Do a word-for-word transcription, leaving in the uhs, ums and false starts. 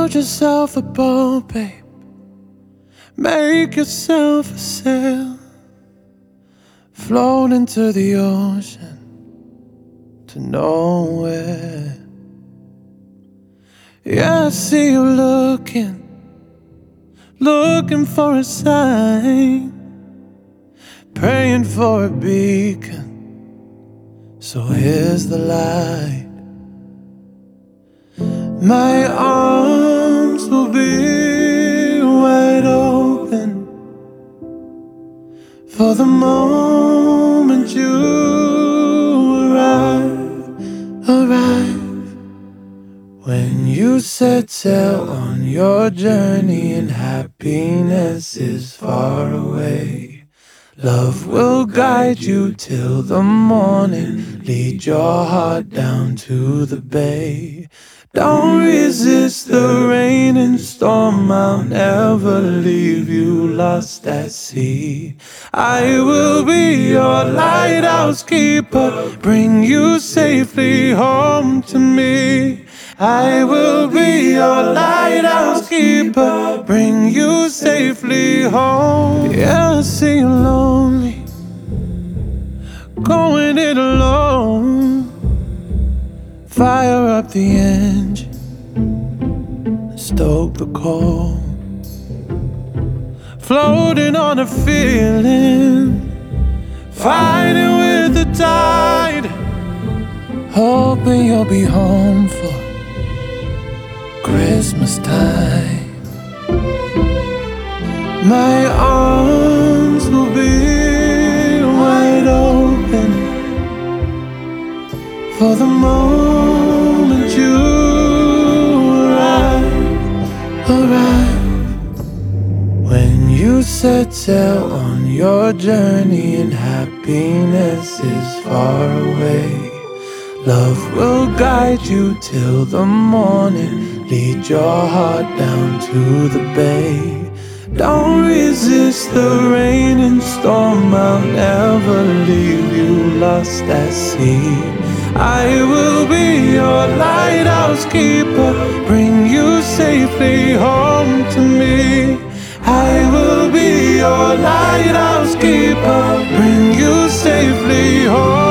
Build yourself a boat, babe. Make yourself a sail. Float into the ocean to nowhere. Yeah, I see you looking, looking for a sign, praying for a beacon. So here's the light. My arms will be wide open for the moment you arrive, arrive. When you set sail on your journey and happiness is far away, love will guide you till the morning, lead your heart down to the bay. Don't resist the rain and storm, I'll never leave you lost at sea. I will be your lighthouse keeper, bring you safely home to me. I will be your lighthouse keeper, bring you safely home. Yeah, I see you lonely, going it alone. Fire up the engine, stoke the coal. Floating on a feeling, fighting with the tide, hoping you'll be home for Christmas time. My arms will be wide open for the moment you arrive, arrive. When you set sail on your journey and happiness is far away, love will guide you till the morning, lead your heart down to the bay. Don't resist the rain and storm, I'll never leave you lost at sea. I will be your lighthouse keeper, bring you safely home to me. I will be your lighthouse keeper, bring you safely home.